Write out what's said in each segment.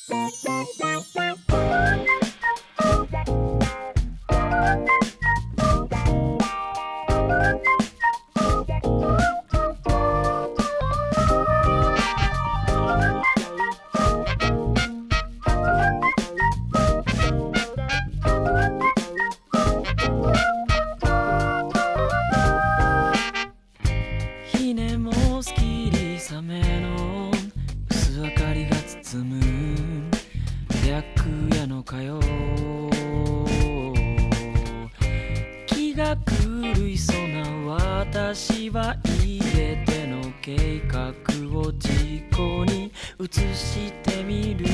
ひねもすきりさめの薄明かりが包む白夜の火曜、気が狂いそうな私は家での計画を実行に移してみる。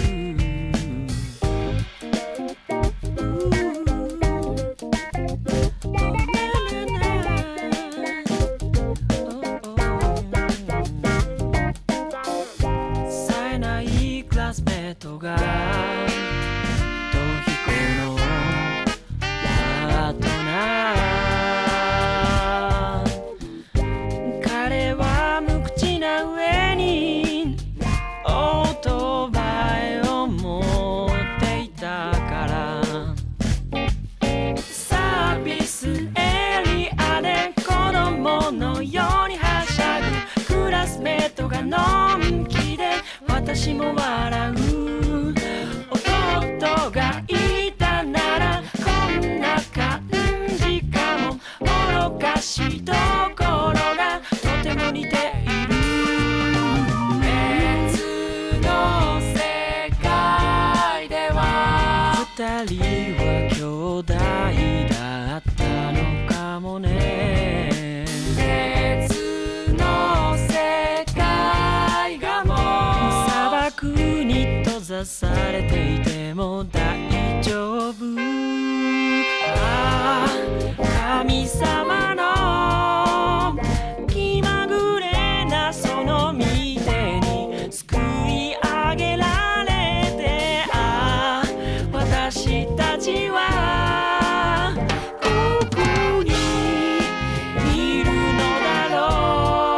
冴えないクラスメートが逃避行のパートナー、彼は無口な上にオートバイを持っていたから、サービスエリアで子供のようにはしゃぐクラスメートがのんきで私も笑う。弟がいたならこんな感じかも。愚かしいところがとても似ている。別の世界では二人は兄弟だったのかもね。別の世界がもう砂漠に閉ざされていても大丈夫。ああ、神様の気まぐれなその御手に救い上げられて、ああ、私たちはここにいるのだろう。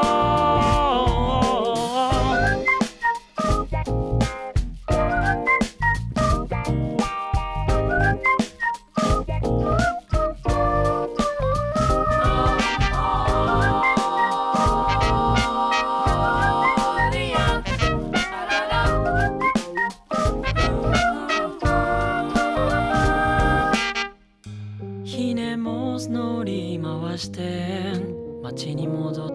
ひねも乗り回して街に戻